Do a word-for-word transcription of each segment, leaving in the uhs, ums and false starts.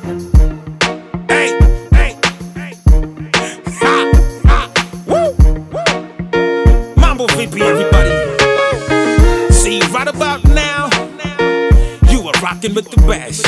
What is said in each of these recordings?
Hey, hey, hey. Ha, ha. Woo, woo. Mambo vipi, everybody? See, right about now, you are rocking with the best.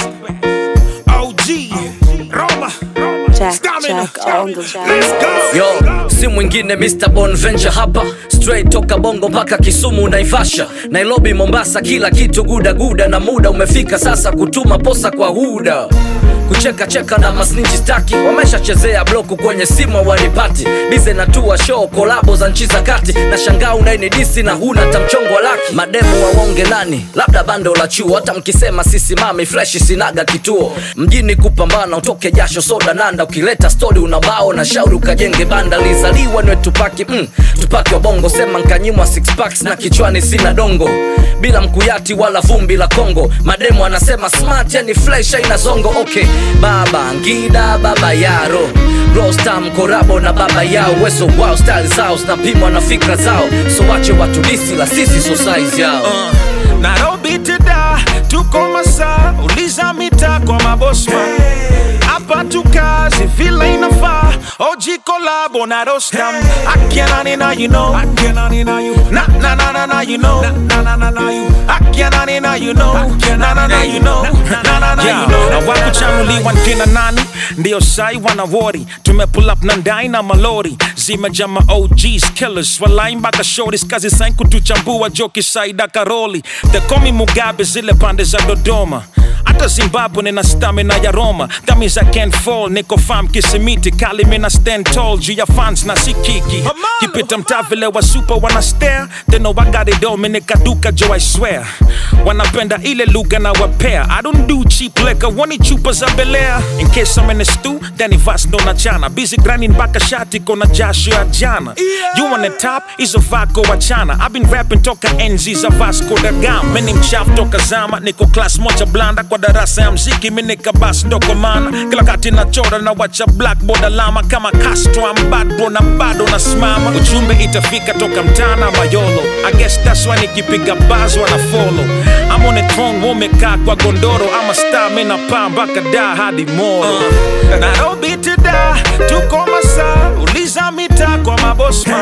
O G, Roma, Jack, Jack, on the Jack. Let's go. Yo, si mwingine mister Bonventure hapa. Straight toka Bongo mpaka Kisumu Naivasha, Nairobi, Mombasa, kila kitu guda guda. Na muda umefika sasa kutuma posa kwa huda. Kucheka cheka na masninji staki, wamesha chezea bloku kwenye simu wanipati. Bize na tua show, kolabo za nchi za kati. Na shangaa unainidisi na huna tamchongo wa laki. Mademu waonge nani, labda bando la chuo. Hata mkisema sisi mami fresh sinaga kituo. Mjini kupambana utoke jasho soda nanda. Ukileta story unabao na shauri ukajenge banda. Lizaliwa nwe tupaki, mm, tupaki wa Bongo. Sema nkanyimwa six packs na kichwani sina dongo. Bila mkuyati wala vumbi la Kongo. Mademu anasema smart yani flesh haina zongo. Okay, Baba Ngida, Baba Yaro, Rostam, Korabo na Baba Yao. Weso wow, style zao zinapimwa na fikra zao. So wache watu disi la sisi so size yao. uh, Nairobi teda, tuko masaa. Uliza mita kwa mabosma. Hapa tukazi vile inafaa. O G collabo na Rostam. Akia nina you know. Akia nina you. Na na na na na you know. Na na na na you. Akia nina you know. Na na na you know. Na na na you know. Na wako chanuliwa nkina nani. Ndiyo sai wana worry. Tume pull up na ndai na malori. Zima jama O Gs killers. Walai mpaka shorties. Kazi sain kutuchambua joki saida karoli. They call me Mugabe zile pande za Dodoma. Ata Zimbabwe nina stamina ya Roma. That means I can't fall. Niko fam kisimiti. Kali mina stand tall. Juu ya fans na sikiki. Kipita mtaa vile wa super wana stare. They know I got it all. Minika duka jo I swear. Wanapenda ile lugha na wapea. I don't do cheap liquor. Wani chupa za Belair. In case I'm in a stew, Danny Vas ndo na chana. Busy grinding baka shati kona jasho ya jana. You on the top, izo vako wachana. I've been rapping toka enzi za Vasco da Gama. Mini mchafu toka zama. Niko class moja blanda. Kwa darasa ya mziki minika bas ndoko mana. Kila kati na chora na wacha blackboard alama. Kama Castro I'm bad bro na bado na smama. Ujumbe itafika toka mtana Mayolo. I guess that's why nikipiga buzz wana follow. I'm on the throne womeka kwa gondoro. I'm a star mina paa mpaka da hadi moro. uh, Nairobi teda, tuko masaa. Uliza mita kwa mabosma.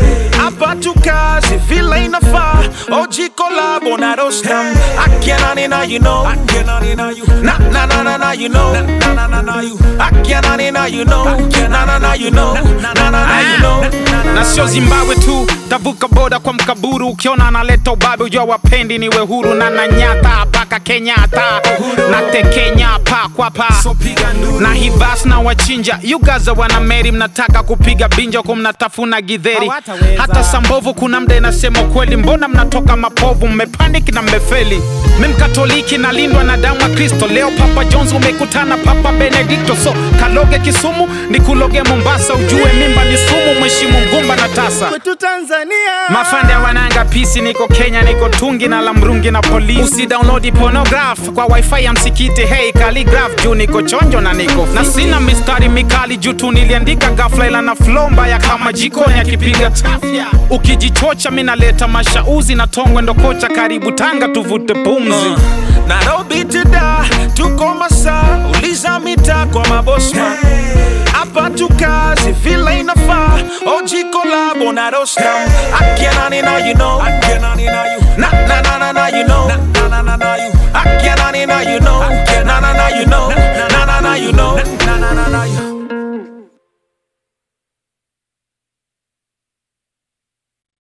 Hapa tukazi vile inafaa. O G collabo na Rostam. Akia nina you know. Na na na na na you know. Na na na na you. Akia nina you know. Na na na you know. Na na na you know. Na sio Zimbabwe tu, tavuka boda kwa mkaburu. Ukiona analeta ubabe ujua wapendi niwe huru. Na nanyata paka Kenyatta. Na te Kenya pa kwa pa. Na hivas na wachinja. You guys wana meri mnataka kupiga binjo kumnatafuna githeri. Hata Sambovu kuna mde nasema kweli. Mbona mnatoka mapovu mmepanic na mmefeli. Mimi Katoliki na lindwa na damu ya Kristo. Leo Papa Jones umekutana Papa Benedicto. So kaloge Kisumu ni kuloge Mombasa. Ujue mimba ni sumu mheshimu Mgumba na tasa. Kwetu Tanzania Mafande wananga pisi niko Kenya niko Tungi na Lamrungi na Police. Usi download pornograph kwa wifi ya msikiti. Hey calligraph juu niko chonjo na niko na sina mistari mikali juu tu niliandika ghafla ila na flow mbaya kama jikoni ya kipiga chafya. Ukijichocha mimi naleta mashauzi na tongwe ndo kocha karibu Tanga tuvute pumzi. uh, Nairobi teda, tuko masaa. Uliza mita kwa mabosma. Hapa tukazi vile inafaa. O G collabo na Rostam. Akia nina you know. Na na na na na you know. Na na na na you. Akia nina you know.